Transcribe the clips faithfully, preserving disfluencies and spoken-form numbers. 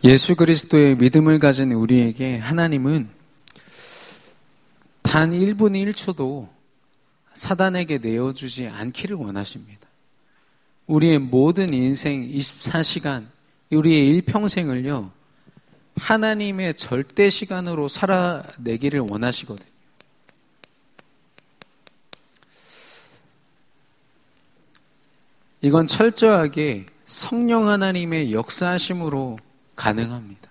예수 그리스도의 믿음을 가진 우리에게 하나님은 단 일 분 일 초도 사단에게 내어주지 않기를 원하십니다. 우리의 모든 인생 이십사 시간, 우리의 일평생을요, 하나님의 절대 시간으로 살아내기를 원하시거든요. 이건 철저하게 성령 하나님의 역사하심으로 가능합니다.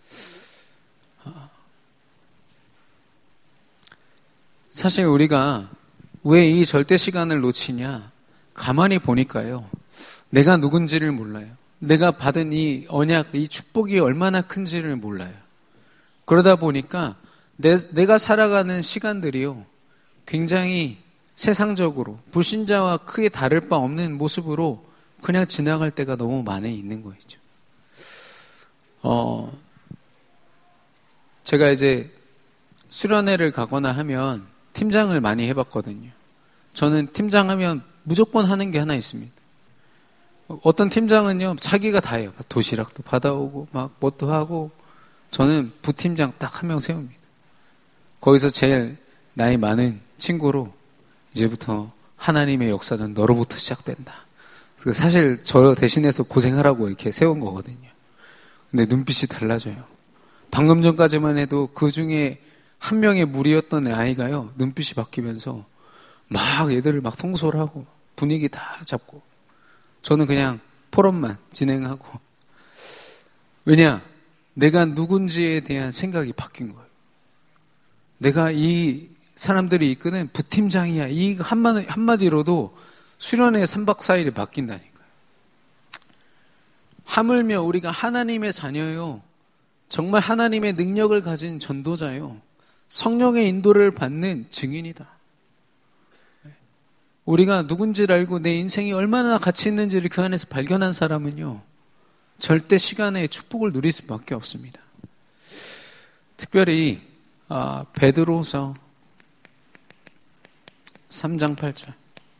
사실 우리가 왜 이 절대 시간을 놓치냐? 가만히 보니까요, 내가 누군지를 몰라요. 내가 받은 이 언약, 이 축복이 얼마나 큰지를 몰라요. 그러다 보니까 내, 내가 살아가는 시간들이요, 굉장히 세상적으로 불신자와 크게 다를 바 없는 모습으로 그냥 지나갈 때가 너무 많이 있는 거죠. 어, 제가 이제 수련회를 가거나 하면 팀장을 많이 해봤거든요. 저는 팀장 하면 무조건 하는 게 하나 있습니다. 어떤 팀장은요, 자기가 다 해요. 도시락도 받아오고 막 뭣도 하고. 저는 부팀장 딱 한 명 세웁니다. 거기서 제일 나이 많은 친구로 이제부터 하나님의 역사는 너로부터 시작된다. 사실 저 대신해서 고생하라고 이렇게 세운 거거든요. 근데 눈빛이 달라져요. 방금 전까지만 해도 그 중에 한 명의 무리였던 아이가요, 눈빛이 바뀌면서 막 얘들을 막 통솔하고 분위기 다 잡고, 저는 그냥 포럼만 진행하고. 왜냐? 내가 누군지에 대한 생각이 바뀐 거예요. 내가 이 사람들이 이끄는 부팀장이야. 이 한마디, 한마디로도 수련회 삼 박 사 일이 바뀐다니까요. 하물며 우리가 하나님의 자녀요, 정말 하나님의 능력을 가진 전도자요, 성령의 인도를 받는 증인이다. 우리가 누군지를 알고 내 인생이 얼마나 가치 있는지를 그 안에서 발견한 사람은요, 절대 시간의 축복을 누릴 수밖에 없습니다. 특별히 아, 베드로서 삼 장 팔 절.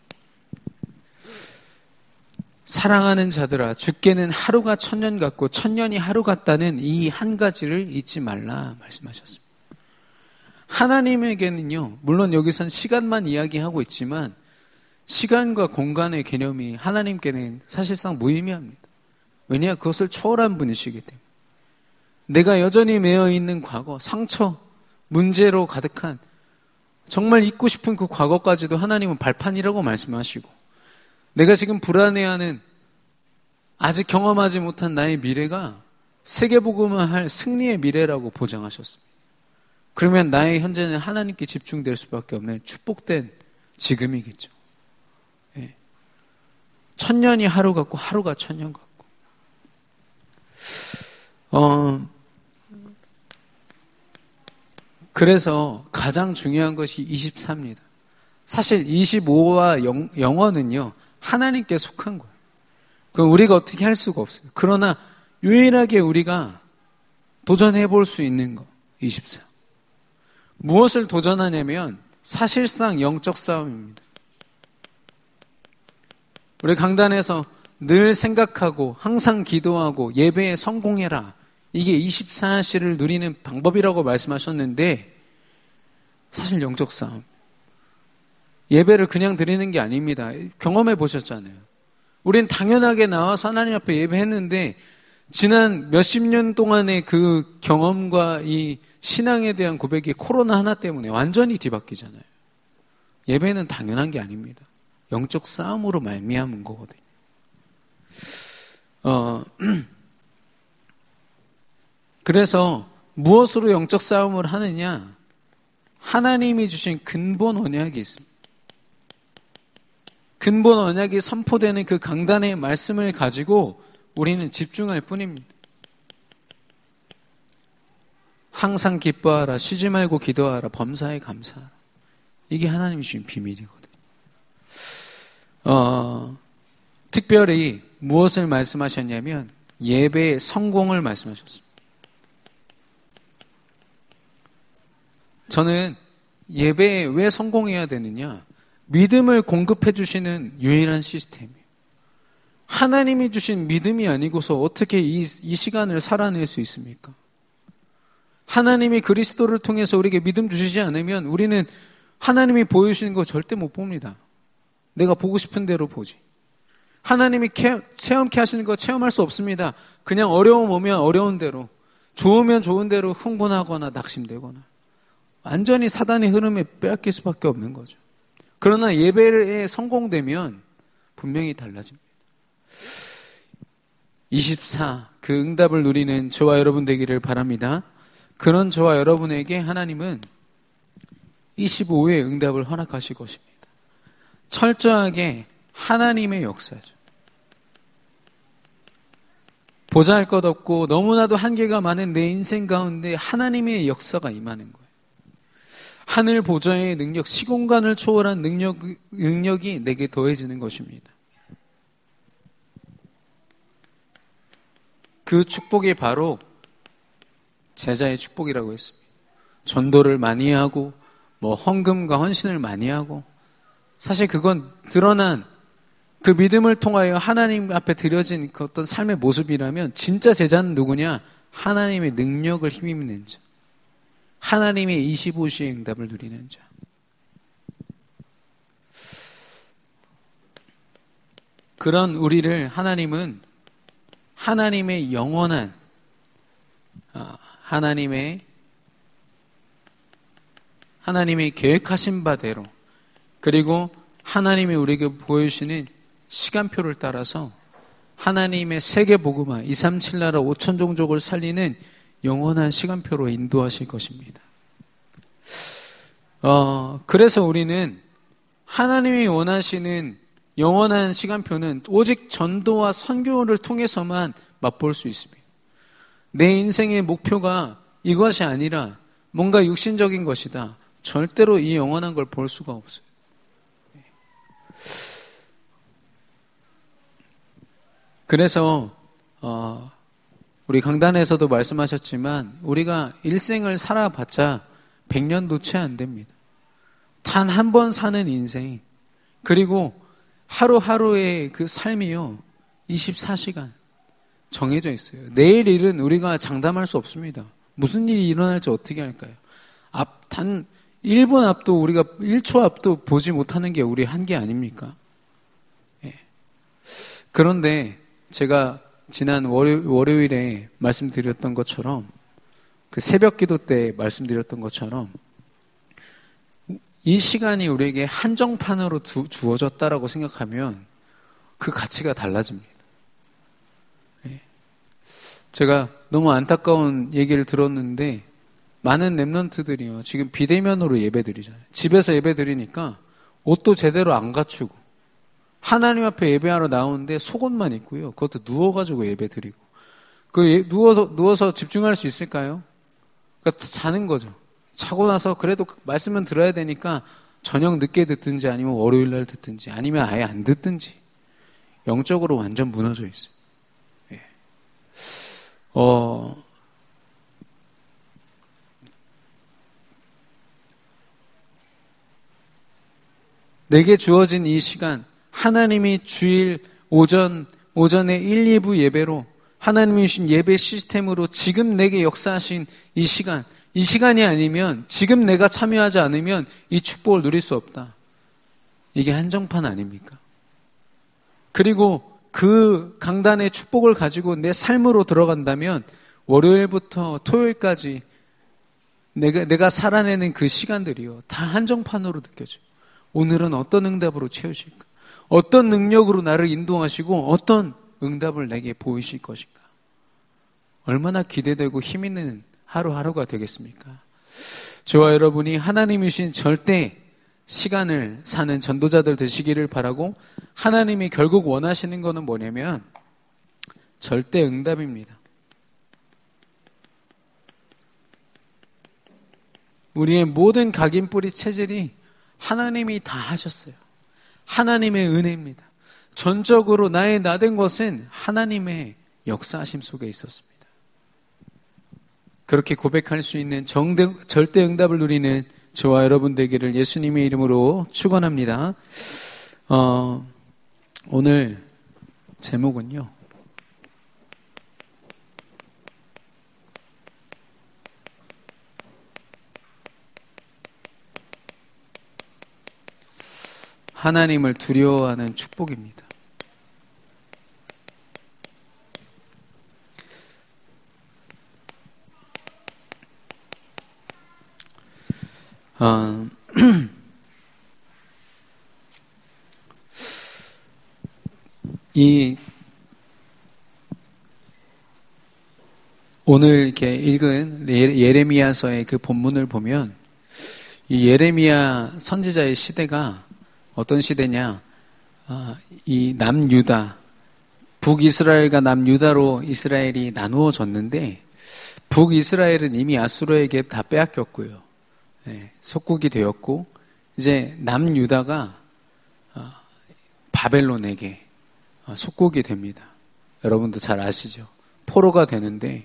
사랑하는 자들아, 주께는 하루가 천년 같고 천년이 하루 같다는 이 한 가지를 잊지 말라 말씀하셨습니다. 하나님에게는요, 물론 여기선 시간만 이야기하고 있지만 시간과 공간의 개념이 하나님께는 사실상 무의미합니다. 왜냐? 그것을 초월한 분이시기 때문에. 내가 여전히 매여 있는 과거, 상처, 문제로 가득한, 정말 잊고 싶은 그 과거까지도 하나님은 발판이라고 말씀하시고, 내가 지금 불안해하는, 아직 경험하지 못한 나의 미래가 세계복음을 할 승리의 미래라고 보장하셨습니다. 그러면 나의 현재는 하나님께 집중될 수밖에 없는 축복된 지금이겠죠. 예. 천년이 하루 같고 하루가 천년 같고. 어, 그래서 가장 중요한 것이 이십사입니다. 사실 이십오와 영원은요, 하나님께 속한 거예요. 그건 우리가 어떻게 할 수가 없어요. 그러나 유일하게 우리가 도전해 볼 수 있는 거, 이십사. 무엇을 도전하냐면 사실상 영적 싸움입니다. 우리 강단에서 늘 생각하고 항상 기도하고 예배에 성공해라, 이게 이십사 시를 누리는 방법이라고 말씀하셨는데, 사실 영적 싸움. 예배를 그냥 드리는 게 아닙니다. 경험해 보셨잖아요. 우린 당연하게 나와서 하나님 앞에 예배했는데 지난 몇십 년 동안의 그 경험과 이 신앙에 대한 고백이 코로나 하나 때문에 완전히 뒤바뀌잖아요. 예배는 당연한 게 아닙니다. 영적 싸움으로 말미암은 거거든요. 어, 그래서 무엇으로 영적 싸움을 하느냐? 하나님이 주신 근본 언약이 있습니다. 근본 언약이 선포되는 그 강단의 말씀을 가지고 우리는 집중할 뿐입니다. 항상 기뻐하라, 쉬지 말고 기도하라, 범사에 감사하라. 이게 하나님이 주신 비밀이거든요. 어, 특별히 무엇을 말씀하셨냐면 예배의 성공을 말씀하셨습니다. 저는 예배에 왜 성공해야 되느냐? 믿음을 공급해 주시는 유일한 시스템이에요. 하나님이 주신 믿음이 아니고서 어떻게 이, 이 시간을 살아낼 수 있습니까? 하나님이 그리스도를 통해서 우리에게 믿음 주시지 않으면 우리는 하나님이 보여주시는 거 절대 못 봅니다. 내가 보고 싶은 대로 보지. 하나님이 체험케 하시는 거 체험할 수 없습니다. 그냥 어려움 오면 어려운 대로, 좋으면 좋은 대로 흥분하거나 낙심되거나 완전히 사단의 흐름에 빼앗길 수밖에 없는 거죠. 그러나 예배에 성공되면 분명히 달라집니다. 이십사, 그 응답을 누리는 저와 여러분 되기를 바랍니다. 그런 저와 여러분에게 하나님은 이십오의 응답을 허락하실 것입니다. 철저하게 하나님의 역사죠. 보잘것없고 너무나도 한계가 많은 내 인생 가운데 하나님의 역사가 임하는 거예요. 하늘 보좌의 능력, 시공간을 초월한 능력, 능력이 내게 더해지는 것입니다. 그 축복이 바로 제자의 축복이라고 했습니다. 전도를 많이 하고 뭐 헌금과 헌신을 많이 하고, 사실 그건 드러난 그 믿음을 통하여 하나님 앞에 드려진 그 어떤 삶의 모습이라면, 진짜 제자는 누구냐? 하나님의 능력을 힘입는 자, 하나님의 이십오 시의 응답을 누리는 자. 그런 우리를 하나님은 하나님의 영원한, 하나님의 하나님의 계획하신 바대로, 그리고 하나님이 우리에게 보여주시는 시간표를 따라서 하나님의 세계복음화, 이삼칠 나라 오천 종족을 살리는 영원한 시간표로 인도하실 것입니다. 어, 그래서 우리는 하나님이 원하시는 영원한 시간표는 오직 전도와 선교를 통해서만 맛볼 수 있습니다. 내 인생의 목표가 이것이 아니라 뭔가 육신적인 것이다, 절대로 이 영원한 걸 볼 수가 없어요. 그래서 어, 우리 강단에서도 말씀하셨지만 우리가 일생을 살아봤자 백 년도 채 안 됩니다. 단 한 번 사는 인생, 그리고 하루하루의 그 삶이요 이십사 시간 정해져 있어요. 내일 일은 우리가 장담할 수 없습니다. 무슨 일이 일어날지 어떻게 할까요? 앞, 단 일 분 앞도, 우리가 일 초 앞도 보지 못하는 게 우리 한계 아닙니까? 예. 그런데 제가 지난 월요, 월요일에 말씀드렸던 것처럼, 그 새벽 기도 때 말씀드렸던 것처럼, 이 시간이 우리에게 한정판으로 두, 주어졌다라고 생각하면 그 가치가 달라집니다. 예. 제가 너무 안타까운 얘기를 들었는데, 많은 랩런트들이요 지금 비대면으로 예배드리잖아요. 집에서 예배드리니까 옷도 제대로 안 갖추고 하나님 앞에 예배하러 나오는데 속옷만 입고요, 그것도 누워가지고 예배드리고. 그 예, 누워서 누워서 집중할 수 있을까요? 그러니까 자는 거죠. 자고 나서 그래도 말씀은 들어야 되니까 저녁 늦게 듣든지, 아니면 월요일 날 듣든지, 아니면 아예 안 듣든지, 영적으로 완전 무너져 있어요. 예. 어. 내게 주어진 이 시간, 하나님이 주일 오전, 오전에 일, 이 부 예배로, 하나님이 주신 예배 시스템으로 지금 내게 역사하신 이 시간, 이 시간이 아니면, 지금 내가 참여하지 않으면 이 축복을 누릴 수 없다. 이게 한정판 아닙니까? 그리고 그 강단의 축복을 가지고 내 삶으로 들어간다면 월요일부터 토요일까지 내가, 내가 살아내는 그 시간들이요 다 한정판으로 느껴져요. 오늘은 어떤 응답으로 채우실까? 어떤 능력으로 나를 인도하시고 어떤 응답을 내게 보이실 것인가? 얼마나 기대되고 힘있는 하루하루가 되겠습니까? 저와 여러분이 하나님이 주신 절대 시간을 사는 전도자들 되시기를 바라고, 하나님이 결국 원하시는 것은 뭐냐면 절대 응답입니다. 우리의 모든 각인뿌리 체질이 하나님이 다 하셨어요. 하나님의 은혜입니다. 전적으로 나의 나된 것은 하나님의 역사하심 속에 있었습니다. 그렇게 고백할 수 있는 정대, 절대 응답을 누리는 저와 여러분 되기를 예수님의 이름으로 축원합니다. 어, 오늘 제목은요, 하나님을 두려워하는 축복입니다. 어, 이 오늘 이렇게 읽은 예레미야서의 그 본문을 보면 이 예레미야 선지자의 시대가 어떤 시대냐? 아, 이 남유다, 북이스라엘과 남유다로 이스라엘이 나누어졌는데 북이스라엘은 이미 아수르에게 다 빼앗겼고요. 네, 속국이 되었고 이제 남유다가 바벨론에게 속국이 됩니다. 여러분도 잘 아시죠? 포로가 되는데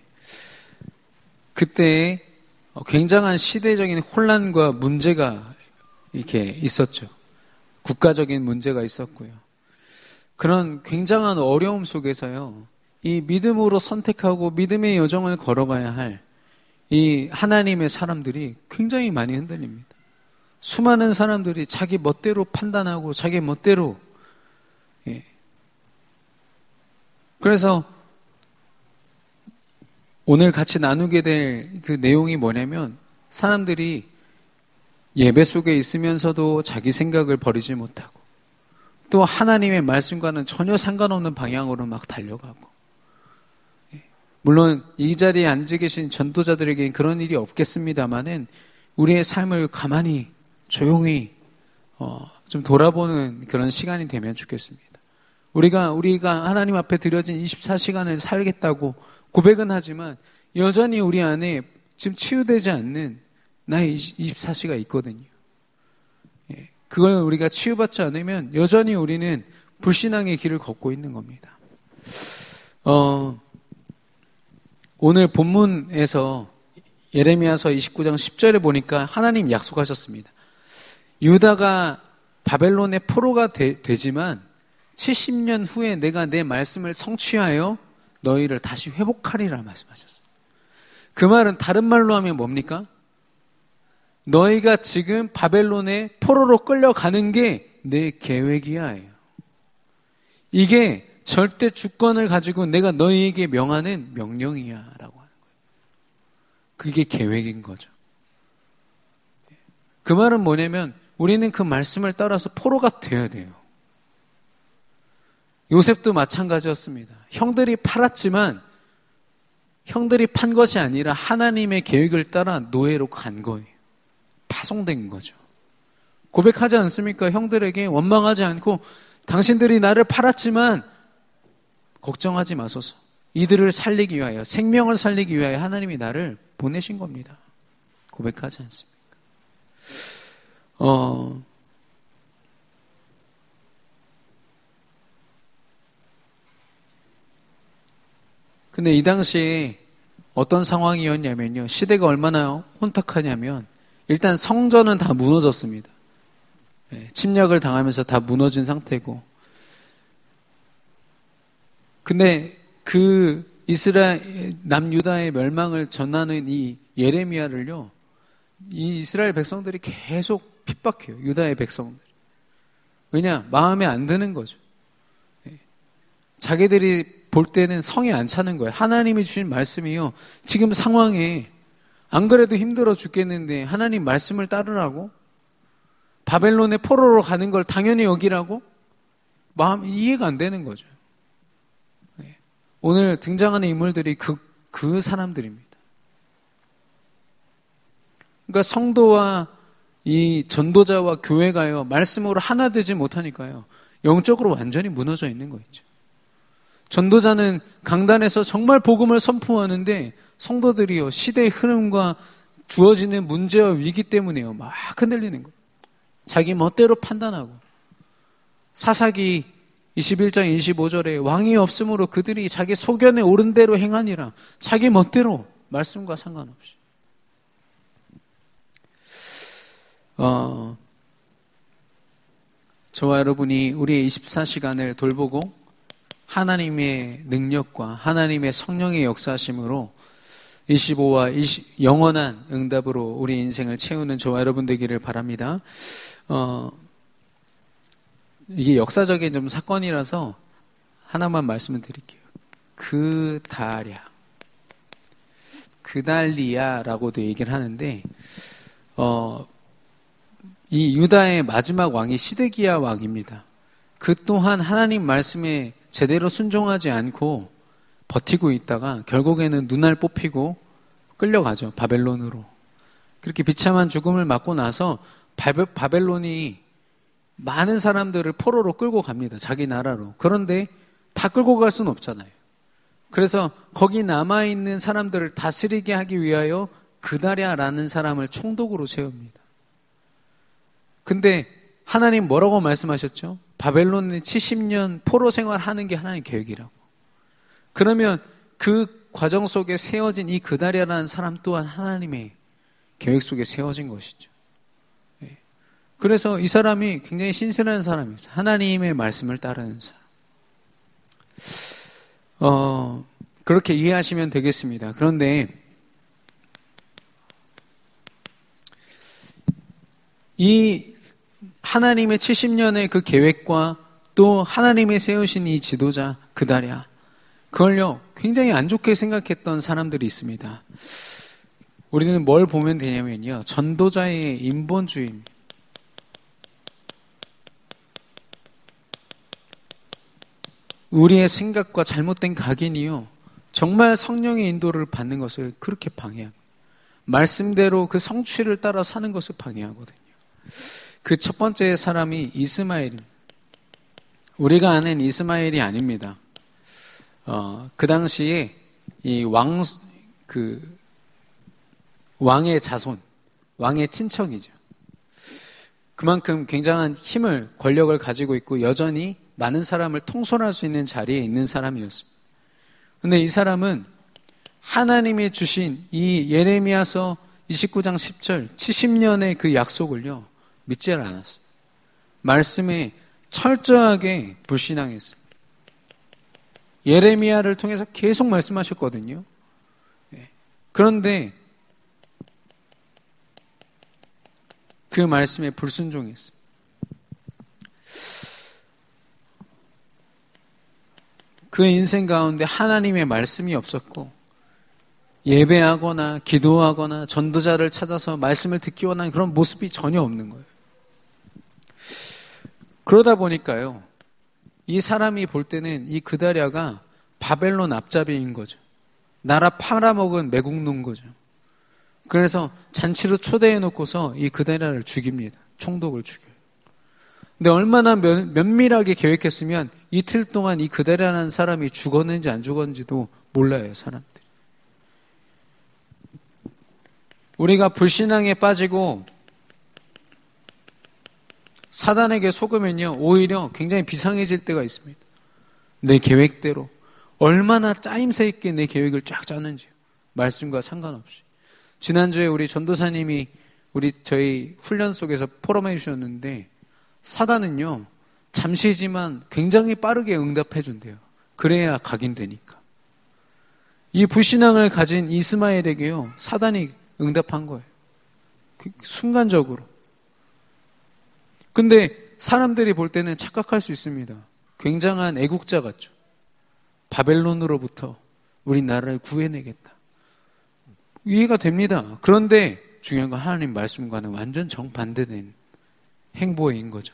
그때 굉장한 시대적인 혼란과 문제가 이렇게 있었죠. 국가적인 문제가 있었고요. 그런 굉장한 어려움 속에서요, 이 믿음으로 선택하고 믿음의 여정을 걸어가야 할 이 하나님의 사람들이 굉장히 많이 흔들립니다. 수많은 사람들이 자기 멋대로 판단하고 자기 멋대로, 예. 그래서 오늘 같이 나누게 될 그 내용이 뭐냐면 사람들이 예배 속에 있으면서도 자기 생각을 버리지 못하고 또 하나님의 말씀과는 전혀 상관없는 방향으로 막 달려가고, 물론 이 자리에 앉아 계신 전도자들에게 그런 일이 없겠습니다만은 우리의 삶을 가만히 조용히 어, 좀 돌아보는 그런 시간이 되면 좋겠습니다. 우리가 우리가 하나님 앞에 드려진 이십사 시간을 살겠다고 고백은 하지만 여전히 우리 안에 지금 치유되지 않는 나의 이십사 시가 있거든요. 예, 그걸 우리가 치유받지 않으면 여전히 우리는 불신앙의 길을 걷고 있는 겁니다. 어, 오늘 본문에서 예레미야서 이십구 장 십 절에 보니까 하나님 약속하셨습니다. 유다가 바벨론의 포로가 되, 되지만 칠십 년 후에 내가 내 말씀을 성취하여 너희를 다시 회복하리라 말씀하셨어요. 그 말은 다른 말로 하면 뭡니까? 너희가 지금 바벨론의 포로로 끌려가는 게 내 계획이야. 이게 절대 주권을 가지고 내가 너희에게 명하는 명령이야 라고 하는 거예요. 그게 계획인 거죠. 그 말은 뭐냐면 우리는 그 말씀을 따라서 포로가 되어야 돼요. 요셉도 마찬가지였습니다. 형들이 팔았지만 형들이 판 것이 아니라 하나님의 계획을 따라 노예로 간 거예요. 파송된 거죠. 고백하지 않습니까? 형들에게 원망하지 않고 당신들이 나를 팔았지만 걱정하지 마소서. 이들을 살리기 위하여, 생명을 살리기 위하여 하나님이 나를 보내신 겁니다. 고백하지 않습니까? 어, 근데 이 당시에 어떤 상황이었냐면요. 시대가 얼마나 혼탁하냐면 일단 성전은 다 무너졌습니다. 침략을 당하면서 다 무너진 상태고, 근데 그 이스라엘 남유다의 멸망을 전하는 이 예레미야를요, 이 이스라엘 백성들이 계속 핍박해요. 유다의 백성들. 왜냐? 마음에 안 드는 거죠. 자기들이 볼 때는 성에 안 차는 거예요. 하나님이 주신 말씀이요, 지금 상황에 안 그래도 힘들어 죽겠는데 하나님 말씀을 따르라고? 바벨론의 포로로 가는 걸 당연히 여기라고? 마음 이해가 안 되는 거죠. 오늘 등장하는 인물들이 그, 그 사람들입니다. 그러니까 성도와 이 전도자와 교회가요, 말씀으로 하나 되지 못하니까요, 영적으로 완전히 무너져 있는 거 있죠. 전도자는 강단에서 정말 복음을 선포하는데 성도들이요, 시대의 흐름과 주어지는 문제와 위기 때문에요, 막 흔들리는 거예요. 자기 멋대로 판단하고. 사사기 이십일 장 이십오 절에 왕이 없으므로 그들이 자기 소견에 옳은 대로 행하니라. 자기 멋대로, 말씀과 상관없이. 어, 저와 여러분이 우리의 이십사 시간을 돌보고 하나님의 능력과 하나님의 성령의 역사하심으로 이십오와 이십, 영원한 응답으로 우리 인생을 채우는 저와 여러분 되기를 바랍니다. 어, 이게 역사적인 좀 사건이라서 하나만 말씀을 드릴게요. 그다랴, 그달리아라고도 얘기를 하는데, 어, 이 유다의 마지막 왕이 시드기야 왕입니다. 그 또한 하나님 말씀에 제대로 순종하지 않고 버티고 있다가 결국에는 눈알 뽑히고 끌려가죠. 바벨론으로. 그렇게 비참한 죽음을 맞고 나서 바벨론이 많은 사람들을 포로로 끌고 갑니다. 자기 나라로. 그런데 다 끌고 갈 수는 없잖아요. 그래서 거기 남아있는 사람들을 다스리게 하기 위하여 그다랴라는 사람을 총독으로 세웁니다. 근데 하나님 뭐라고 말씀하셨죠? 바벨론에 칠십 년 포로 생활하는 게 하나님 계획이라고. 그러면 그 과정 속에 세워진 이 그다랴라는 사람 또한 하나님의 계획 속에 세워진 것이죠. 그래서 이 사람이 굉장히 신실한 사람이에요. 하나님의 말씀을 따르는 사람. 어, 그렇게 이해하시면 되겠습니다. 그런데 이 하나님의 칠십 년의 그 계획과 또 하나님이 세우신 이 지도자 그다랴, 그걸요 굉장히 안 좋게 생각했던 사람들이 있습니다. 우리는 뭘 보면 되냐면요, 전도자의 인본주의입니다. 우리의 생각과 잘못된 각인이요 정말 성령의 인도를 받는 것을 그렇게 방해합니다. 말씀대로 그 성취를 따라 사는 것을 방해하거든요. 그 첫 번째 사람이 이스마엘입니다. 우리가 아는 이스마엘이 아닙니다. 어, 그 당시에 이 왕, 그 왕의 자손, 왕의 친척이죠. 그만큼 굉장한 힘을, 권력을 가지고 있고 여전히 많은 사람을 통솔할 수 있는 자리에 있는 사람이었습니다. 근데 이 사람은 하나님이 주신 이 예레미야서 이십구 장 십 절, 칠십 년의 그 약속을요 믿지 않았어요. 말씀에 철저하게 불신앙했습니다. 예레미야를 통해서 계속 말씀하셨거든요. 그런데 그 말씀에 불순종했습니다. 그 인생 가운데 하나님의 말씀이 없었고 예배하거나 기도하거나 전도자를 찾아서 말씀을 듣기 원하는 그런 모습이 전혀 없는 거예요. 그러다 보니까요, 이 사람이 볼 때는 이 그다랴가 바벨론 앞잡이인 거죠. 나라 팔아먹은 매국노인 거죠. 그래서 잔치로 초대해 놓고서 이 그다랴를 죽입니다. 총독을 죽여요. 근데 얼마나 면, 면밀하게 계획했으면 이틀 동안 이 그다랴라는 사람이 죽었는지 안 죽었는지도 몰라요, 사람들이. 우리가 불신앙에 빠지고 사단에게 속으면요 오히려 굉장히 비상해질 때가 있습니다. 내 계획대로 얼마나 짜임새 있게 내 계획을 쫙 짰는지요. 말씀과 상관없이. 지난주에 우리 전도사님이 우리 저희 훈련 속에서 포럼해 주셨는데 사단은요 잠시지만 굉장히 빠르게 응답해 준대요. 그래야 각인되니까. 이 불신앙을 가진 이스마엘에게요 사단이 응답한 거예요. 순간적으로. 근데 사람들이 볼 때는 착각할 수 있습니다. 굉장한 애국자 같죠. 바벨론으로부터 우리나라를 구해내겠다. 이해가 됩니다. 그런데 중요한 건 하나님 말씀과는 완전 정반대된 행보인 거죠.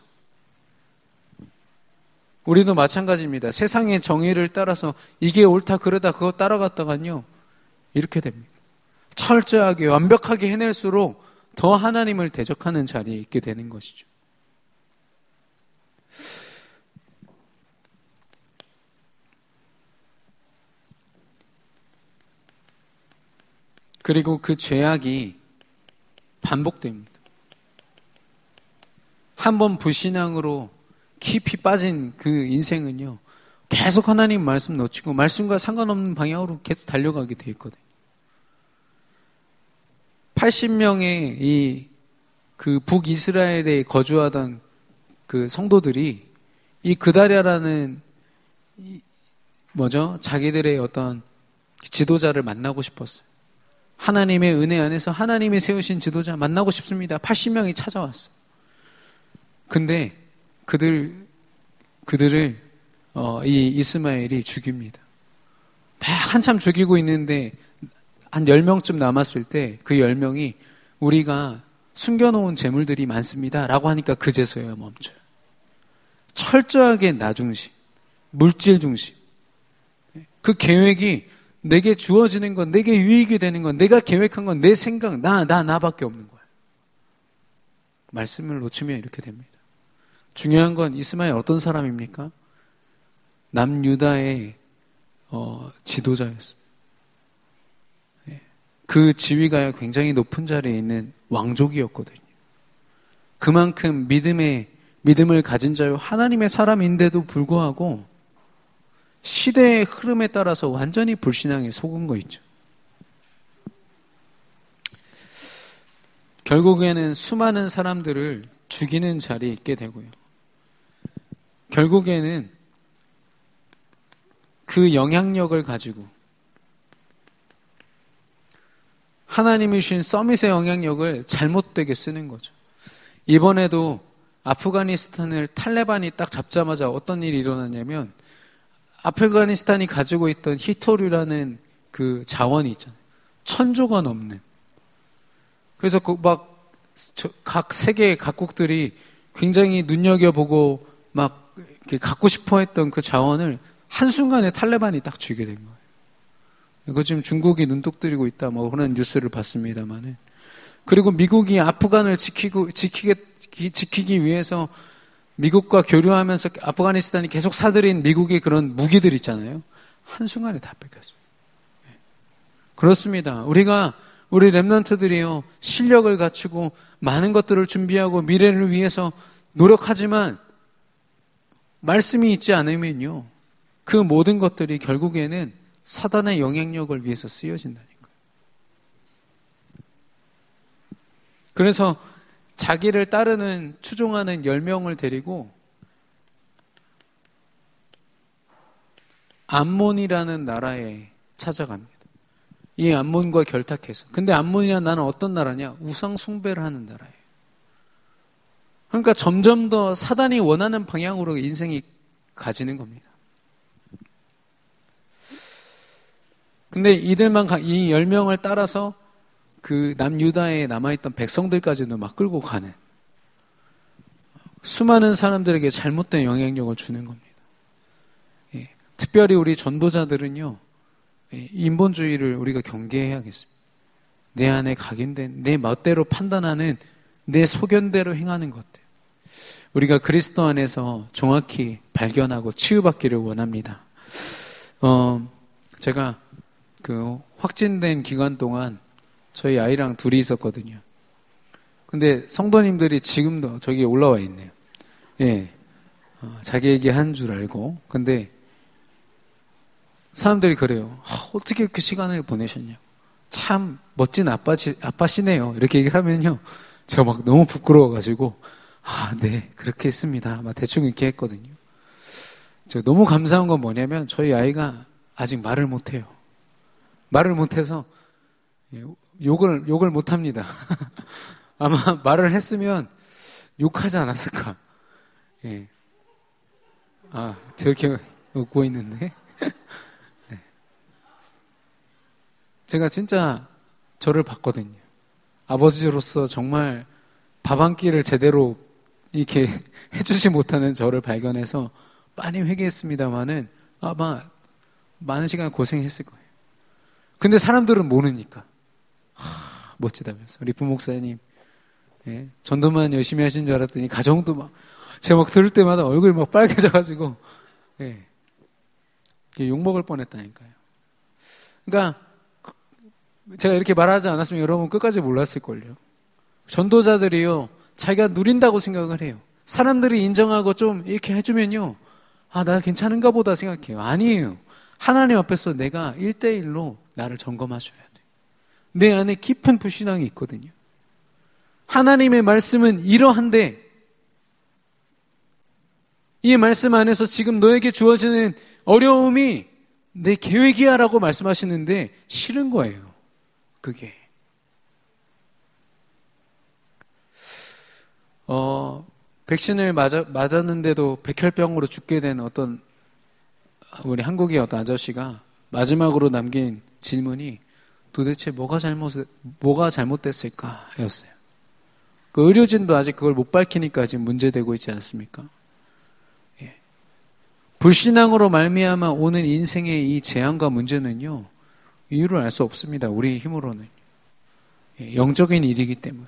우리도 마찬가지입니다. 세상의 정의를 따라서 이게 옳다 그러다 그거 따라갔다간요 이렇게 됩니다. 철저하게 완벽하게 해낼수록 더 하나님을 대적하는 자리에 있게 되는 것이죠. 그리고 그 죄악이 반복됩니다. 한번 불신앙으로 깊이 빠진 그 인생은요 계속 하나님 말씀 놓치고 말씀과 상관없는 방향으로 계속 달려가게 돼 있거든요. 팔십 명의 이 그 북이스라엘에 거주하던 그 성도들이 이 그다랴라는 이 뭐죠? 자기들의 어떤 지도자를 만나고 싶었어요. 하나님의 은혜 안에서 하나님이 세우신 지도자 만나고 싶습니다. 팔십 명이 찾아왔어. 근데 그들, 그들을, 어, 이 이스마엘이 죽입니다. 막 한참 죽이고 있는데 한 열 명쯤 남았을 때 그 열 명이 우리가 숨겨놓은 재물들이 많습니다. 라고 하니까 그제서야 멈춰요. 철저하게 나 중심, 물질 중심. 그 계획이 내게 주어지는 건, 내게 유익이 되는 건, 내가 계획한 건 내 생각, 나, 나, 나밖에 없는 거예요. 말씀을 놓치면 이렇게 됩니다. 중요한 건 이스마엘 어떤 사람입니까? 남유다의 어, 지도자였어요. 그 지위가 굉장히 높은 자리에 있는 왕족이었거든요. 그만큼 믿음의, 믿음을 가진 자요 하나님의 사람인데도 불구하고 시대의 흐름에 따라서 완전히 불신앙에 속은 거 있죠. 결국에는 수많은 사람들을 죽이는 자리에 있게 되고요. 결국에는 그 영향력을 가지고 하나님이 주신 서밋의 영향력을 잘못되게 쓰는 거죠. 이번에도 아프가니스탄을 탈레반이 딱 잡자마자 어떤 일이 일어났냐면 아프가니스탄이 가지고 있던 히토류라는 그 자원이 있잖아요. 천조가 넘는. 그래서 막 각 세계 각국들이 굉장히 눈여겨보고 막 이렇게 갖고 싶어 했던 그 자원을 한순간에 탈레반이 딱 쥐게 된 거예요. 이거 지금 중국이 눈독 들이고 있다 뭐 그런 뉴스를 봤습니다만은. 그리고 미국이 아프간을 지키고 지키게 지키기 위해서 미국과 교류하면서 아프가니스탄이 계속 사들인 미국의 그런 무기들 있잖아요. 한순간에 다 뺏겼어요. 그렇습니다. 우리가 우리 렘넌트들이요 실력을 갖추고 많은 것들을 준비하고 미래를 위해서 노력하지만 말씀이 있지 않으면요 그 모든 것들이 결국에는 사단의 영향력을 위해서 쓰여진다는 거예요. 그래서 자기를 따르는 추종하는 열 명을 데리고 암몬이라는 나라에 찾아갑니다. 이 암몬과 결탁해서. 근데 암몬이란 나라는 어떤 나라냐? 우상 숭배를 하는 나라예요. 그러니까 점점 더 사단이 원하는 방향으로 인생이 가지는 겁니다. 근데 이들만 이 열 명을 따라서 그 남유다에 남아있던 백성들까지도 막 끌고 가는 수많은 사람들에게 잘못된 영향력을 주는 겁니다. 예, 특별히 우리 전도자들은요 예, 인본주의를 우리가 경계해야겠습니다. 내 안에 각인된 내 멋대로 판단하는 내 소견대로 행하는 것들 우리가 그리스도 안에서 정확히 발견하고 치유받기를 원합니다. 어, 제가 그 확진된 기간 동안 저희 아이랑 둘이 있었거든요. 근데 성도님들이 지금도 저기 올라와 있네요. 예, 어, 자기 얘기한 줄 알고. 근데 사람들이 그래요. 아, 어떻게 그 시간을 보내셨냐고. 참 멋진 아빠시, 아빠시네요. 이렇게 얘기를 하면요. 제가 막 너무 부끄러워가지고 아, 네, 그렇게 했습니다. 막 대충 이렇게 했거든요. 저 너무 감사한 건 뭐냐면 저희 아이가 아직 말을 못해요. 말을 못해서 욕을 욕을 못합니다. 아마 말을 했으면 욕하지 않았을까. 예. 아, 저렇게 웃고 있는데. 네. 제가 진짜 저를 봤거든요. 아버지로서 정말 밥 한 끼를 제대로 이렇게 해주지 못하는 저를 발견해서 많이 회개했습니다만은 아마 많은 시간 고생했을 거예요. 근데 사람들은 모르니까. 하, 멋지다면서. 우리 부목사님, 예, 전도만 열심히 하신 줄 알았더니 가정도 막, 제가 막 들을 때마다 얼굴이 막 빨개져가지고, 예, 욕먹을 뻔했다니까요. 그러니까, 제가 이렇게 말하지 않았으면 여러분 끝까지 몰랐을걸요. 전도자들이요, 자기가 누린다고 생각을 해요. 사람들이 인정하고 좀 이렇게 해주면요, 아, 나 괜찮은가 보다 생각해요. 아니에요. 하나님 앞에서 내가 일대일로 나를 점검하셔야 돼요. 내 안에 깊은 불신앙이 있거든요. 하나님의 말씀은 이러한데 이 말씀 안에서 지금 너에게 주어지는 어려움이 내 계획이야 라고 말씀하시는데 싫은 거예요. 그게. 어, 백신을 맞아, 맞았는데도 백혈병으로 죽게 된 어떤 우리 한국의 어떤 아저씨가 마지막으로 남긴 질문이 도대체 뭐가 잘못, 뭐가 잘못됐을까? 였어요. 그 의료진도 아직 그걸 못 밝히니까 지금 문제되고 있지 않습니까? 예. 불신앙으로 말미암아 오는 인생의 이 재앙과 문제는요, 이유를 알 수 없습니다. 우리의 힘으로는. 예. 영적인 일이기 때문에.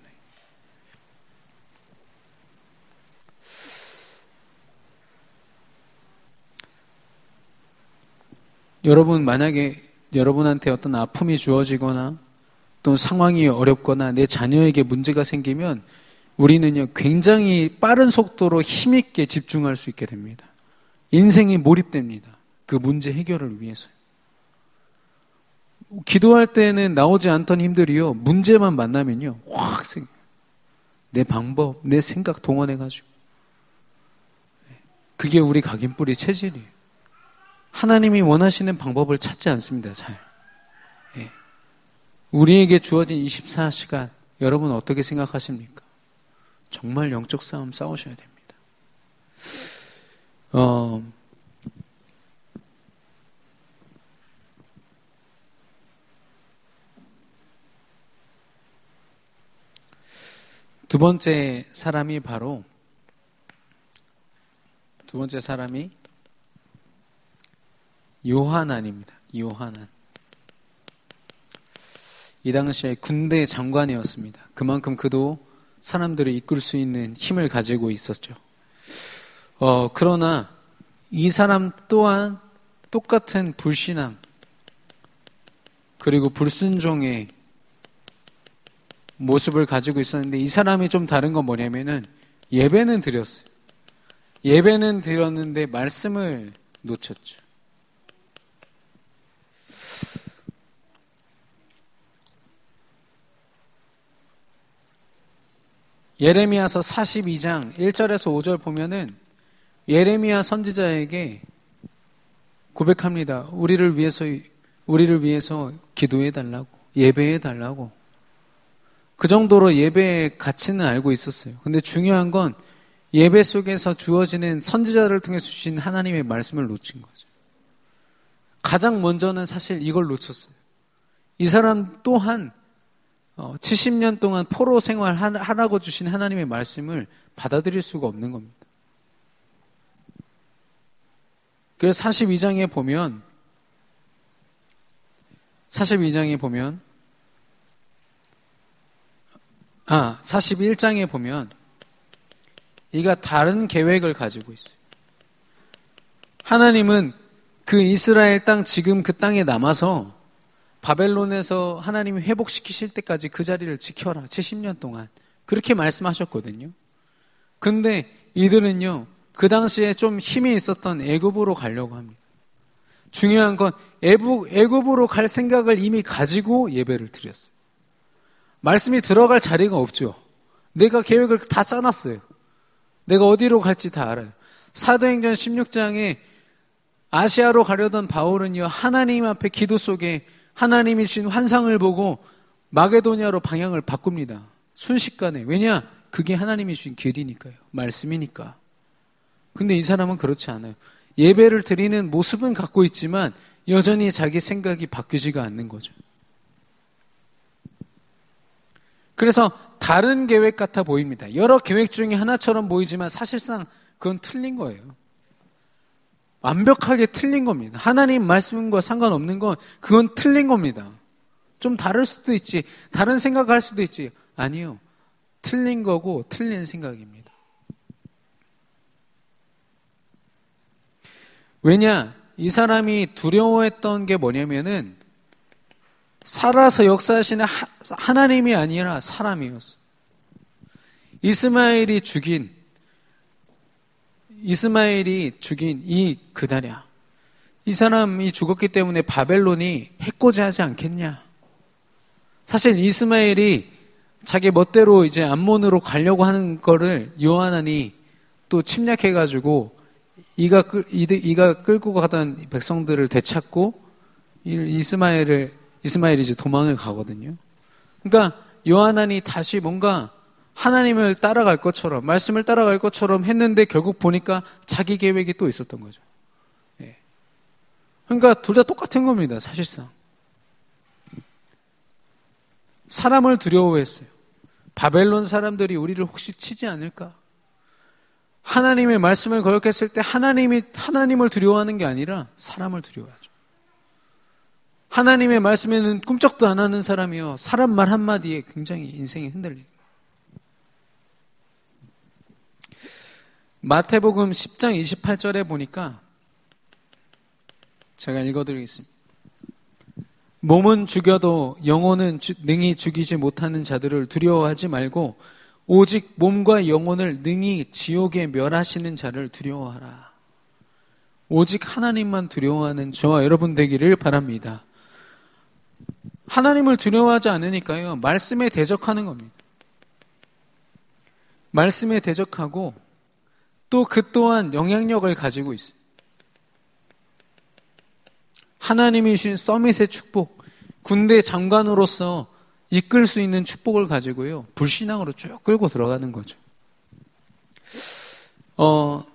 여러분, 만약에 여러분한테 어떤 아픔이 주어지거나 또 상황이 어렵거나 내 자녀에게 문제가 생기면 우리는요, 굉장히 빠른 속도로 힘있게 집중할 수 있게 됩니다. 인생이 몰입됩니다. 그 문제 해결을 위해서요. 기도할 때는 나오지 않던 힘들이요, 문제만 만나면요, 확 생겨요. 내 방법, 내 생각 동원해가지고. 그게 우리 각인뿌리 체질이에요. 하나님이 원하시는 방법을 찾지 않습니다, 잘. 예. 우리에게 주어진 이십사 시간, 여러분 어떻게 생각하십니까? 정말 영적 싸움 싸우셔야 됩니다. 어, 두 번째 사람이 바로, 두 번째 사람이 요하난입니다. 요하난. 이 당시에 군대 장관이었습니다. 그만큼 그도 사람들을 이끌 수 있는 힘을 가지고 있었죠. 어, 그러나 이 사람 또한 똑같은 불신앙 그리고 불순종의 모습을 가지고 있었는데, 이 사람이 좀 다른 건 뭐냐면은 예배는 드렸어요. 예배는 드렸는데 말씀을 놓쳤죠. 예레미야서 사십이 장 일 절에서 오 절 보면은 예레미야 선지자에게 고백합니다. 우리를 위해서, 우리를 위해서 기도해 달라고, 예배해 달라고. 그 정도로 예배의 가치는 알고 있었어요. 근데 중요한 건 예배 속에서 주어지는 선지자를 통해서 주신 하나님의 말씀을 놓친 거죠. 가장 먼저는 사실 이걸 놓쳤어요. 이 사람 또한 칠십 년 동안 포로 생활하라고 주신 하나님의 말씀을 받아들일 수가 없는 겁니다. 그래서 사십이 장에 보면, 사십이 장에 보면, 아, 사십일 장에 보면, 이가 다른 계획을 가지고 있어요. 하나님은 그 이스라엘 땅, 지금 그 땅에 남아서 바벨론에서 하나님이 회복시키실 때까지 그 자리를 지켜라. 칠십 년 동안. 그렇게 말씀하셨거든요. 근데 이들은요, 그 당시에 좀 힘이 있었던 애굽으로 가려고 합니다. 중요한 건 애굽, 애굽으로 갈 생각을 이미 가지고 예배를 드렸어요. 말씀이 들어갈 자리가 없죠. 내가 계획을 다 짜놨어요. 내가 어디로 갈지 다 알아요. 사도행전 십육 장에 아시아로 가려던 바울은요, 하나님 앞에 기도 속에 하나님이 주신 환상을 보고 마게도냐로 방향을 바꿉니다. 순식간에. 왜냐? 그게 하나님이 주신 길이니까요. 말씀이니까. 근데 이 사람은 그렇지 않아요. 예배를 드리는 모습은 갖고 있지만 여전히 자기 생각이 바뀌지가 않는 거죠. 그래서 다른 계획 같아 보입니다. 여러 계획 중에 하나처럼 보이지만 사실상 그건 틀린 거예요. 완벽하게 틀린 겁니다. 하나님 말씀과 상관없는 건 그건 틀린 겁니다. 좀 다를 수도 있지, 다른 생각을 할 수도 있지. 아니요. 틀린 거고 틀린 생각입니다. 왜냐? 이 사람이 두려워했던 게 뭐냐면은 살아서 역사하시는 하, 하나님이 아니라 사람이었어요. 이스마엘이 죽인 이스마엘이 죽인 이 그다랴, 이 사람이 죽었기 때문에 바벨론이 해코지하지 않겠냐. 사실 이스마엘이 자기 멋대로 이제 암몬으로 가려고 하는 거를 요하난이 또 침략해가지고 이가, 끌, 이가 끌고 가던 백성들을 되찾고 이스마엘을, 이스마엘이 이제 도망을 가거든요. 그러니까 요하난이 다시 뭔가 하나님을 따라갈 것처럼, 말씀을 따라갈 것처럼 했는데 결국 보니까 자기 계획이 또 있었던 거죠. 예. 그러니까 둘 다 똑같은 겁니다, 사실상. 사람을 두려워했어요. 바벨론 사람들이 우리를 혹시 치지 않을까? 하나님의 말씀을 거역했을 때 하나님이, 하나님을 두려워하는 게 아니라 사람을 두려워하죠. 하나님의 말씀에는 꿈쩍도 안 하는 사람이요. 사람 말 한마디에 굉장히 인생이 흔들립니다. 마태복음 십 장 이십팔 절에 보니까 제가 읽어드리겠습니다. 몸은 죽여도 영혼은 주, 능히 죽이지 못하는 자들을 두려워하지 말고 오직 몸과 영혼을 능히 지옥에 멸하시는 자를 두려워하라. 오직 하나님만 두려워하는 저와 여러분 되기를 바랍니다. 하나님을 두려워하지 않으니까요. 말씀에 대적하는 겁니다. 말씀에 대적하고 또 그 또한 영향력을 가지고 있어요. 하나님이 주신 서밋의 축복, 군대 장관으로서 이끌 수 있는 축복을 가지고요. 불신앙으로 쭉 끌고 들어가는 거죠. 어,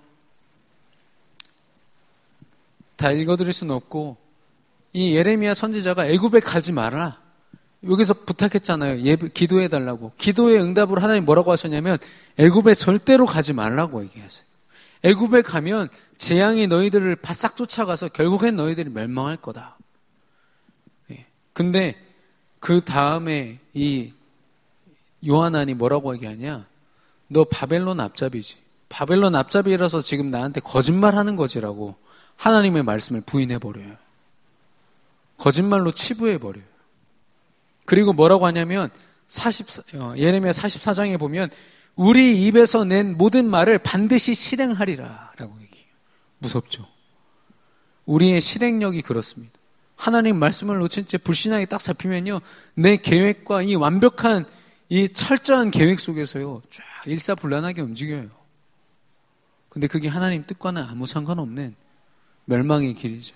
다 읽어드릴 수는 없고 이 예레미야 선지자가 애굽에 가지 마라. 여기서 부탁했잖아요. 예, 기도해달라고. 기도의 응답으로 하나님 뭐라고 하셨냐면 애굽에 절대로 가지 말라고 얘기하세요. 애굽에 가면 재앙이 너희들을 바싹 쫓아가서 결국엔 너희들이 멸망할 거다. 예. 근데 그 다음에 이 요하난이 뭐라고 얘기하냐? 너 바벨론 앞잡이지. 바벨론 앞잡이라서 지금 나한테 거짓말하는 거지라고 하나님의 말씀을 부인해버려요. 거짓말로 치부해버려요. 그리고 뭐라고 하냐면 사십사, 어, 예레미야 사십사 장에 보면 우리 입에서 낸 모든 말을 반드시 실행하리라 라고 얘기해요. 무섭죠? 우리의 실행력이 그렇습니다. 하나님 말씀을 놓친 채 불신앙이 딱 잡히면요, 내 계획과 이 완벽한 이 철저한 계획 속에서요 쫙 일사불란하게 움직여요. 근데 그게 하나님 뜻과는 아무 상관없는 멸망의 길이죠.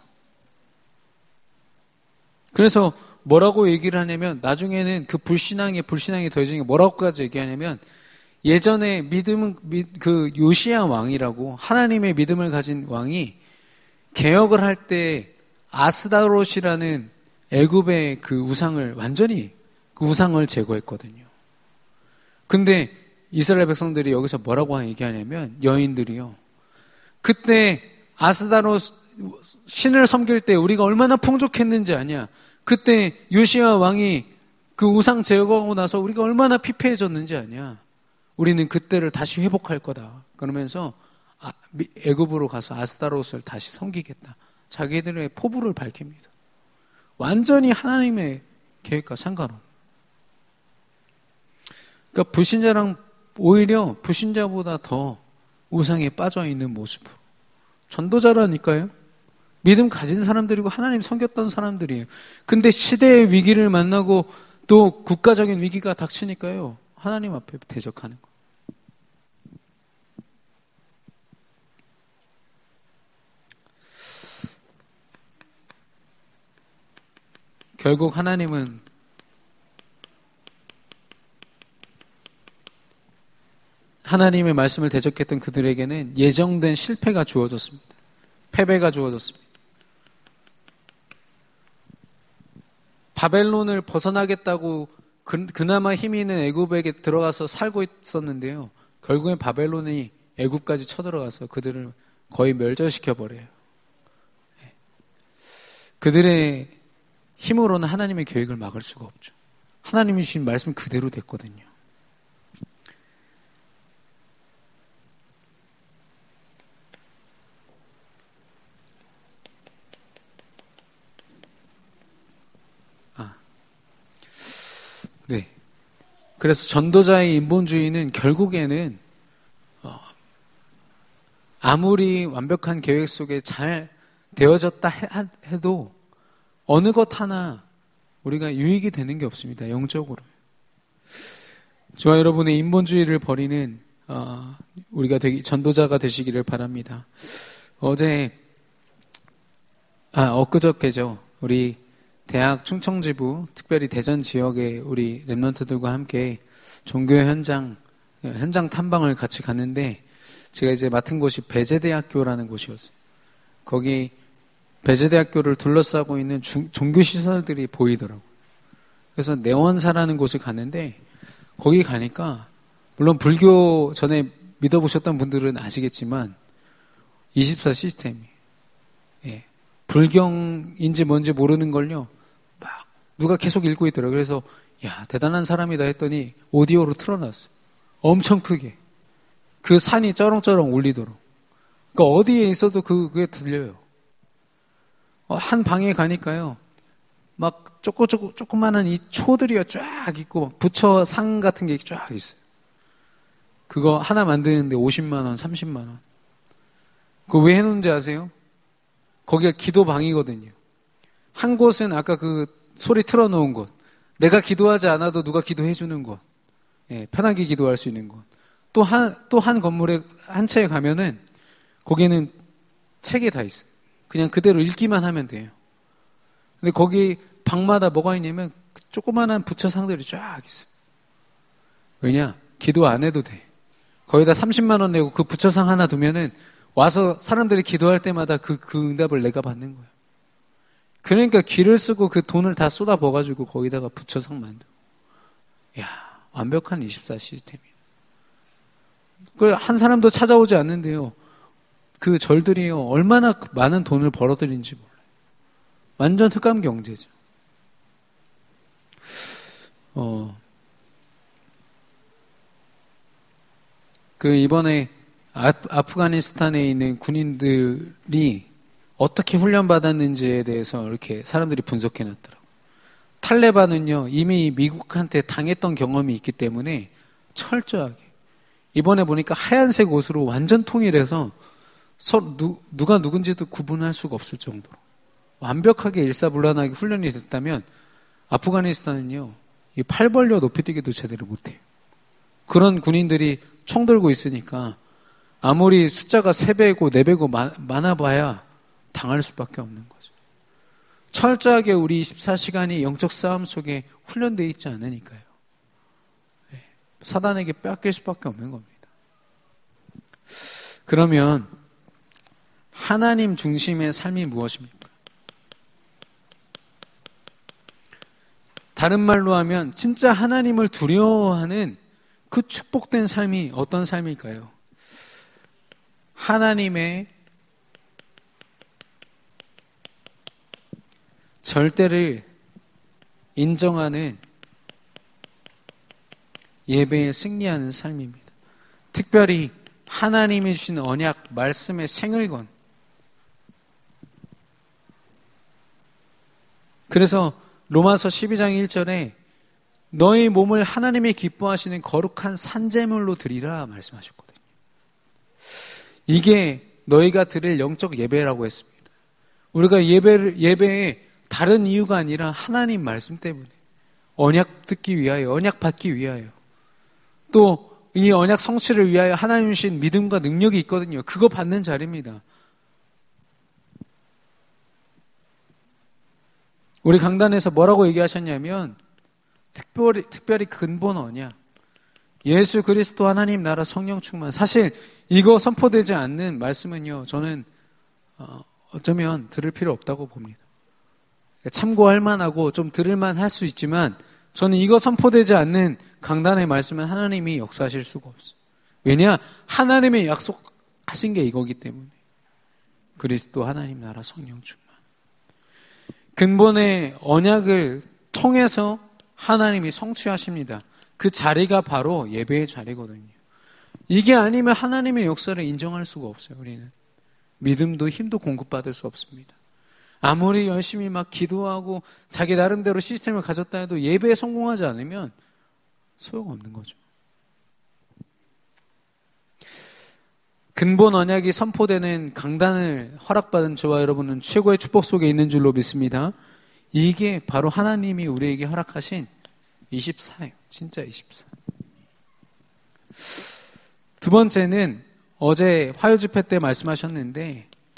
그래서 뭐라고 얘기를 하냐면 나중에는 그 불신앙에 불신앙이 더해지는 게 뭐라고까지 얘기하냐면 예전에 믿음은 그 요시야 왕이라고 하나님의 믿음을 가진 왕이 개혁을 할 때 아스다롯이라는 애굽의 그 우상을 완전히 그 우상을 제거했거든요. 근데 이스라엘 백성들이 여기서 뭐라고 얘기하냐면 여인들이요. 그때 아스다롯 신을 섬길 때 우리가 얼마나 풍족했는지 아냐. 그때 요시야 왕이 그 우상 제거하고 나서 우리가 얼마나 피폐해졌는지 아냐. 우리는 그때를 다시 회복할 거다. 그러면서 애굽으로 가서 아스다롯을 다시 섬기겠다. 자기들의 포부를 밝힙니다. 완전히 하나님의 계획과 상관없는. 그러니까 불신자랑 오히려 불신자보다 더 우상에 빠져있는 모습으로. 전도자라니까요. 믿음 가진 사람들이고 하나님 섬겼던 사람들이에요. 근데 시대의 위기를 만나고 또 국가적인 위기가 닥치니까요. 하나님 앞에 대적하는 거예요. 결국 하나님은 하나님의 말씀을 대적했던 그들에게는 예정된 실패가 주어졌습니다. 패배가 주어졌습니다. 바벨론을 벗어나겠다고 그, 그나마 힘이 있는 애굽에게 들어가서 살고 있었는데요. 결국엔 바벨론이 애굽까지 쳐들어가서 그들을 거의 멸절시켜버려요. 그들의 힘으로는 하나님의 계획을 막을 수가 없죠. 하나님이 주신 말씀 그대로 됐거든요. 아, 네. 그래서 전도자의 인본주의는 결국에는 어, 아무리 완벽한 계획 속에 잘 되어졌다 해도 어느 것 하나 우리가 유익이 되는 게 없습니다. 영적으로. 저와 여러분의 인본주의를 버리는 어, 우리가 되기, 전도자가 되시기를 바랍니다. 어제, 아, 엊그저께죠. 우리 대학 충청지부, 특별히 대전 지역의 우리 랩런트들과 함께 종교 현장, 현장 탐방을 같이 갔는데, 제가 이제 맡은 곳이 배재대학교라는 곳이었어요. 거기 배재대학교를 둘러싸고 있는 중, 종교시설들이 보이더라고요. 그래서 내원사라는 곳에 갔는데, 거기 가니까, 물론 불교 전에 믿어보셨던 분들은 아시겠지만, 이십사 시스템이, 예, 불경인지 뭔지 모르는 걸요, 막, 누가 계속 읽고 있더라고요. 그래서, 야, 대단한 사람이다 했더니, 오디오로 틀어놨어요. 엄청 크게. 그 산이 쩌렁쩌렁 울리도록. 그러니까 어디에 있어도 그, 그게 들려요. 어, 한 방에 가니까요, 막, 조금, 조금, 조그마한 이 초들이요, 쫙 있고, 막 부처 상 같은 게 쫙 있어요. 그거 하나 만드는데 오십만 원, 삼십만 원. 그거 왜 해놓은지 아세요? 거기가 기도방이거든요. 한 곳은 아까 그 소리 틀어놓은 곳. 내가 기도하지 않아도 누가 기도해주는 곳. 예, 편하게 기도할 수 있는 곳. 또 한, 또 한 건물에, 한 채에 가면은, 거기는 책이 다 있어요. 그냥 그대로 읽기만 하면 돼요. 근데 거기 방마다 뭐가 있냐면, 조그만한 부처상들이 쫙 있어요. 왜냐? 기도 안 해도 돼. 거기다 삼십만 원 내고 그 부처상 하나 두면은, 와서 사람들이 기도할 때마다 그, 그 응답을 내가 받는 거예요. 그러니까 기를 쓰고 그 돈을 다 쏟아부어가지고 거기다가 부처상 만들고. 이야, 완벽한 이십사 시스템이에요. 그 한 사람도 찾아오지 않는데요. 그 절들이요, 얼마나 많은 돈을 벌어들인지 몰라요. 완전 흑암 경제죠. 어, 그 이번에 아프가니스탄에 있는 군인들이 어떻게 훈련받았는지에 대해서 이렇게 사람들이 분석해놨더라고요. 탈레반은요, 이미 미국한테 당했던 경험이 있기 때문에 철저하게. 이번에 보니까 하얀색 옷으로 완전 통일해서 서, 누, 누가 누군지도 구분할 수가 없을 정도로 완벽하게 일사불란하게 훈련이 됐다면 아프가니스탄은요, 이 팔 벌려 높이뛰기도 제대로 못해요. 그런 군인들이 총 들고 있으니까 아무리 숫자가 세 배고 네 배고 많아봐야 당할 수밖에 없는 거죠. 철저하게 우리 이십사 시간이 영적 싸움 속에 훈련되어 있지 않으니까요. 사단에게 뺏길 수밖에 없는 겁니다. 그러면 하나님 중심의 삶이 무엇입니까? 다른 말로 하면 진짜 하나님을 두려워하는 그 축복된 삶이 어떤 삶일까요? 하나님의 절대를 인정하는 예배에 승리하는 삶입니다. 특별히 하나님이 주신 언약, 말씀의 생을건. 그래서 로마서 십이 장 일 절에 너희 몸을 하나님이 기뻐하시는 거룩한 산제물로 드리라 말씀하셨거든요. 이게 너희가 드릴 영적 예배라고 했습니다. 우리가 예배를, 예배에 다른 이유가 아니라 하나님 말씀 때문에 언약 듣기 위하여, 언약 받기 위하여, 또 이 언약 성취를 위하여 하나님 주신 믿음과 능력이 있거든요. 그거 받는 자리입니다. 우리 강단에서 뭐라고 얘기하셨냐면 특별히, 특별히 근본 언약, 예수 그리스도 하나님 나라 성령 충만. 사실 이거 선포되지 않는 말씀은요, 저는 어쩌면 들을 필요 없다고 봅니다. 참고할 만하고 좀 들을만 할 수 있지만 저는 이거 선포되지 않는 강단의 말씀은 하나님이 역사하실 수가 없어요. 왜냐? 하나님의 약속하신 게 이거기 때문에. 그리스도 하나님 나라 성령 충만. 근본의 언약을 통해서 하나님이 성취하십니다. 그 자리가 바로 예배의 자리거든요. 이게 아니면 하나님의 역사를 인정할 수가 없어요. 우리는 믿음도 힘도 공급받을 수 없습니다. 아무리 열심히 막 기도하고 자기 나름대로 시스템을 가졌다 해도 예배에 성공하지 않으면 소용없는 거죠. 근본 언약이 선포되는 강단을 허락받은 저와 여러분은 최고의 축복 속에 있는 줄로 믿습니다. 이게 바로 하나님이 우리에게 허락하신 이십사예요. 진짜 이십사. 두 번째는 어제 화요 집회 때 말씀하셨는데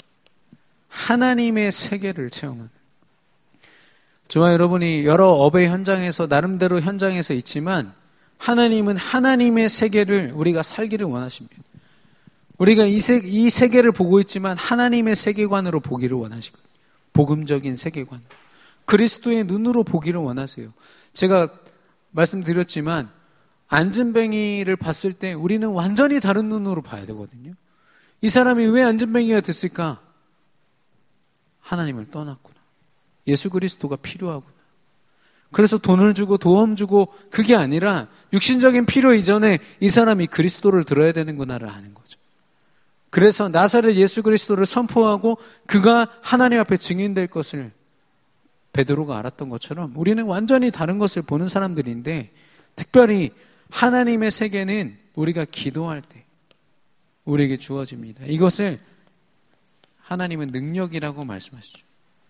하나님의 세계를 체험하는. 저와 여러분이 여러 업의 현장에서 나름대로 현장에서 있지만 하나님은 하나님의 세계를 우리가 살기를 원하십니다. 우리가 이, 세, 이 세계를 보고 있지만 하나님의 세계관으로 보기를 원하시거든요. 복음적인 세계관. 그리스도의 눈으로 보기를 원하세요. 제가 말씀드렸지만 안진뱅이를 봤을 때 우리는 완전히 다른 눈으로 봐야 되거든요. 이 사람이 왜 안진뱅이가 됐을까? 하나님을 떠났구나. 예수 그리스도가 필요하구나. 그래서 돈을 주고 도움 주고 그게 아니라 육신적인 필요 이전에 이 사람이 그리스도를 들어야 되는구나를 아는 거죠. 그래서 나사렛 예수 그리스도를 선포하고 그가 하나님 앞에 증인될 것을 베드로가 알았던 것처럼 우리는 완전히 다른 것을 보는 사람들인데 특별히 하나님의 세계는 우리가 기도할 때 우리에게 주어집니다. 이것을 하나님은 능력이라고 말씀하시죠.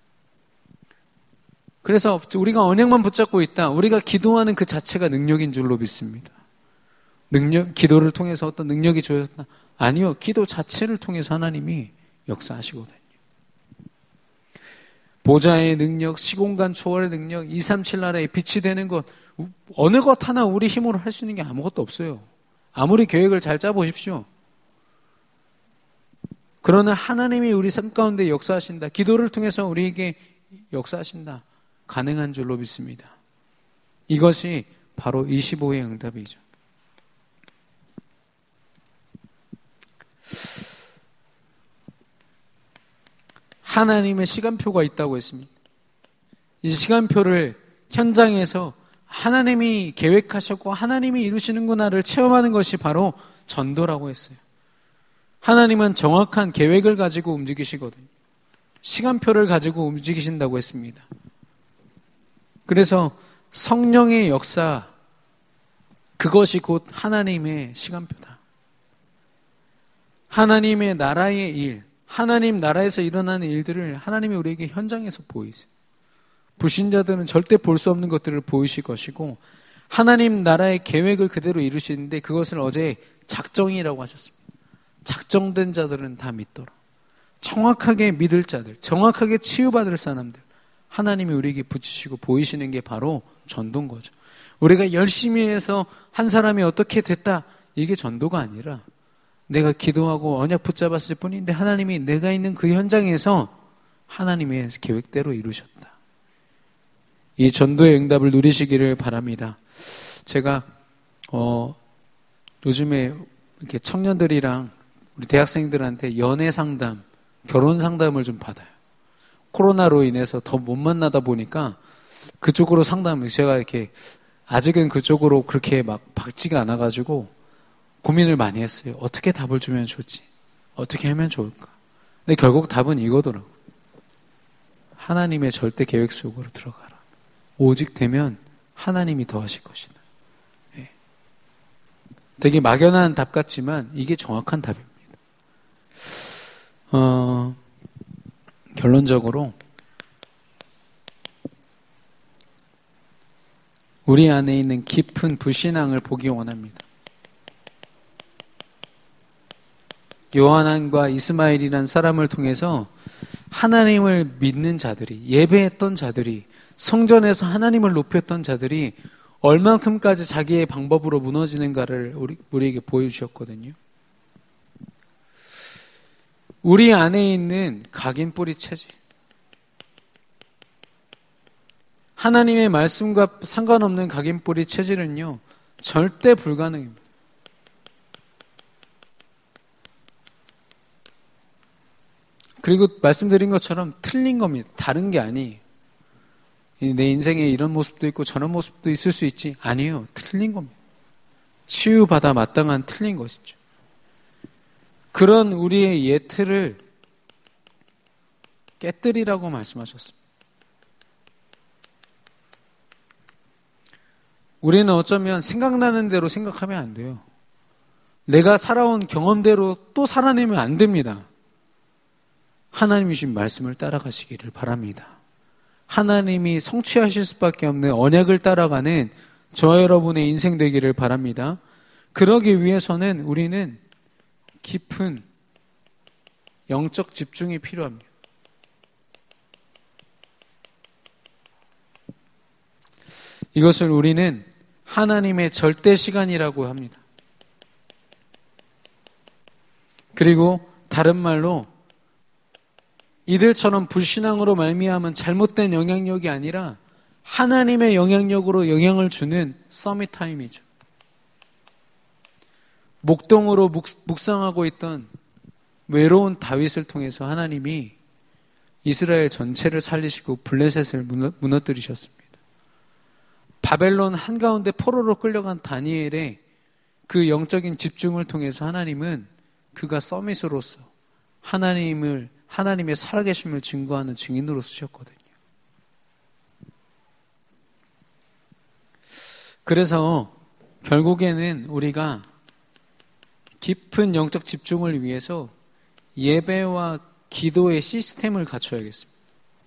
그래서 우리가 언약만 붙잡고 있다. 우리가 기도하는 그 자체가 능력인 줄로 믿습니다. 능력, 기도를 통해서 어떤 능력이 주어졌다. 아니요. 기도 자체를 통해서 하나님이 역사하시거든요. 보좌의 능력, 시공간 초월의 능력, 이백삼십칠 나라에 빛이 되는 것, 어느 것 하나 우리 힘으로 할 수 있는 게 아무것도 없어요. 아무리 계획을 잘 짜보십시오. 그러나 하나님이 우리 삶 가운데 역사하신다. 기도를 통해서 우리에게 역사하신다. 가능한 줄로 믿습니다. 이것이 바로 이십오의 응답이죠. 하나님의 시간표가 있다고 했습니다. 이 시간표를 현장에서 하나님이 계획하셨고 하나님이 이루시는구나를 체험하는 것이 바로 전도라고 했어요. 하나님은 정확한 계획을 가지고 움직이시거든요. 시간표를 가지고 움직이신다고 했습니다. 그래서 성령의 역사, 그것이 곧 하나님의 시간표다. 하나님의 나라의 일, 하나님 나라에서 일어나는 일들을 하나님이 우리에게 현장에서 보이세요. 불신자들은 절대 볼 수 없는 것들을 보이실 것이고 하나님 나라의 계획을 그대로 이루시는데 그것을 어제 작정이라고 하셨습니다. 작정된 자들은 다 믿더라. 정확하게 믿을 자들, 정확하게 치유받을 사람들, 하나님이 우리에게 붙이시고 보이시는 게 바로 전도인 거죠. 우리가 열심히 해서 한 사람이 어떻게 됐다, 이게 전도가 아니라 내가 기도하고 언약 붙잡았을 뿐인데 하나님이 내가 있는 그 현장에서 하나님의 계획대로 이루셨다. 이 전도의 응답을 누리시기를 바랍니다. 제가 어, 요즘에 이렇게 청년들이랑 우리 대학생들한테 연애 상담, 결혼 상담을 좀 받아요. 코로나로 인해서 더 못 만나다 보니까 그쪽으로 상담을 제가 이렇게 아직은 그쪽으로 그렇게 막 박지가 않아가지고 고민을 많이 했어요. 어떻게 답을 주면 좋지? 어떻게 하면 좋을까? 근데 결국 답은 이거더라고요. 하나님의 절대 계획 속으로 들어가라. 오직 되면 하나님이 더 하실 것이다. 네. 되게 막연한 답 같지만 이게 정확한 답입니다. 어, 결론적으로 우리 안에 있는 깊은 불신앙을 보기 원합니다. 요하난과 이스마엘이라는 사람을 통해서 하나님을 믿는 자들이, 예배했던 자들이, 성전에서 하나님을 높였던 자들이 얼만큼까지 자기의 방법으로 무너지는가를 우리, 우리에게 보여주셨거든요. 우리 안에 있는 각인뿌리 체질, 하나님의 말씀과 상관없는 각인뿌리 체질은요, 절대 불가능입니다. 그리고 말씀드린 것처럼 틀린 겁니다. 다른 게 아니에요. 내 인생에 이런 모습도 있고 저런 모습도 있을 수 있지. 아니에요. 틀린 겁니다. 치유받아 마땅한 틀린 것이죠. 그런 우리의 예틀을 깨뜨리라고 말씀하셨습니다. 우리는 어쩌면 생각나는 대로 생각하면 안 돼요. 내가 살아온 경험대로 또 살아내면 안 됩니다. 하나님이 주신 말씀을 따라가시기를 바랍니다. 하나님이 성취하실 수밖에 없는 언약을 따라가는 저와 여러분의 인생 되기를 바랍니다. 그러기 위해서는 우리는 깊은 영적 집중이 필요합니다. 이것을 우리는 하나님의 절대 시간이라고 합니다. 그리고 다른 말로 이들처럼 불신앙으로 말미암은 잘못된 영향력이 아니라 하나님의 영향력으로 영향을 주는 서밋 타임이죠. 목동으로 묵, 묵상하고 있던 외로운 다윗을 통해서 하나님이 이스라엘 전체를 살리시고 블레셋을 무너, 무너뜨리셨습니다. 바벨론 한가운데 포로로 끌려간 다니엘의 그 영적인 집중을 통해서 하나님은 그가 서밋으로서 하나님을, 하나님의 살아계심을 증거하는 증인으로 쓰셨거든요. 그래서 결국에는 우리가 깊은 영적 집중을 위해서 예배와 기도의 시스템을 갖춰야겠습니다.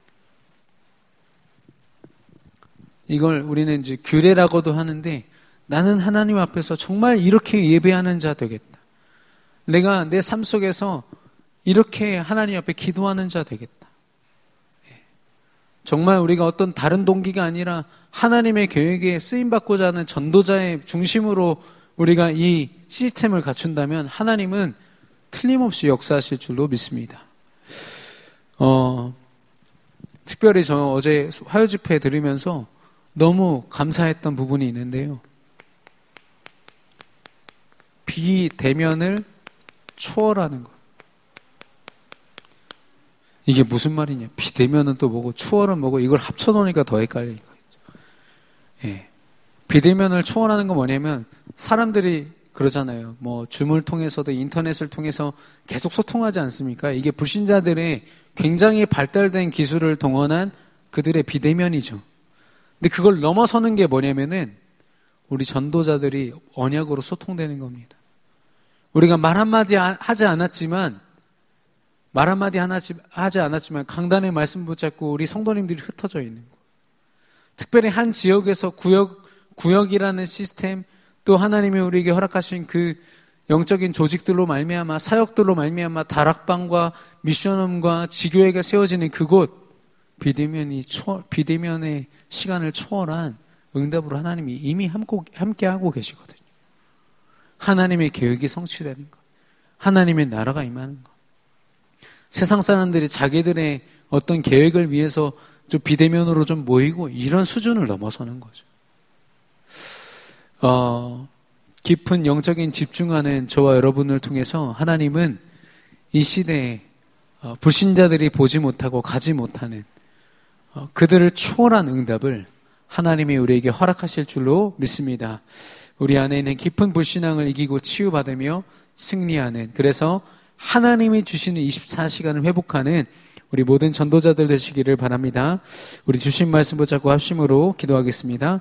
이걸 우리는 이제 규례라고도 하는데, 나는 하나님 앞에서 정말 이렇게 예배하는 자 되겠다. 내가 내 삶 속에서 이렇게 하나님 앞에 기도하는 자 되겠다. 정말 우리가 어떤 다른 동기가 아니라 하나님의 계획에 쓰임받고자 하는 전도자의 중심으로 우리가 이 시스템을 갖춘다면 하나님은 틀림없이 역사하실 줄로 믿습니다. 어, 특별히 저 어제 화요집회 들으면서 너무 감사했던 부분이 있는데요. 비대면을 초월하는 것. 이게 무슨 말이냐? 비대면은 또 뭐고 초월은 뭐고, 이걸 합쳐놓으니까 더 헷갈리는 거죠. 예. 비대면을 초월하는 건 뭐냐면, 사람들이 그러잖아요. 뭐 줌을 통해서도 인터넷을 통해서 계속 소통하지 않습니까? 이게 불신자들의 굉장히 발달된 기술을 동원한 그들의 비대면이죠. 근데 그걸 넘어서는 게 뭐냐면은 우리 전도자들이 언약으로 소통되는 겁니다. 우리가 말 한마디 하지 않았지만 말 한마디 하지 않았지만 강단의 말씀 붙잡고 우리 성도님들이 흩어져 있는 거. 특별히 한 지역에서 구역, 구역이라는 시스템, 또 하나님이 우리에게 허락하신 그 영적인 조직들로 말미암아, 사역들로 말미암아 다락방과 미션홈과 지교회가 세워지는 그곳, 비대면이 초, 비대면의 시간을 초월한 응답으로 하나님이 이미 함께 하고 계시거든요. 하나님의 계획이 성취되는 것, 하나님의 나라가 임하는 것. 세상 사람들이 자기들의 어떤 계획을 위해서 좀 비대면으로 좀 모이고 이런 수준을 넘어서는 거죠. 어, 깊은 영적인 집중하는 저와 여러분을 통해서 하나님은 이 시대에 어, 불신자들이 보지 못하고 가지 못하는 어, 그들을 초월한 응답을 하나님이 우리에게 허락하실 줄로 믿습니다. 우리 안에 있는 깊은 불신앙을 이기고 치유받으며 승리하는, 그래서 하나님이 주시는 이십사 시간을 회복하는 우리 모든 전도자들 되시기를 바랍니다. 우리 주신 말씀 붙잡고 합심으로 기도하겠습니다.